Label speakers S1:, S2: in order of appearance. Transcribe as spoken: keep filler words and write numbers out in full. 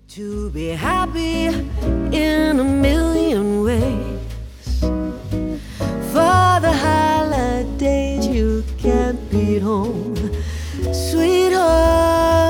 S1: To be happy in a million ways. For the holidays you can't beat home, sweet home.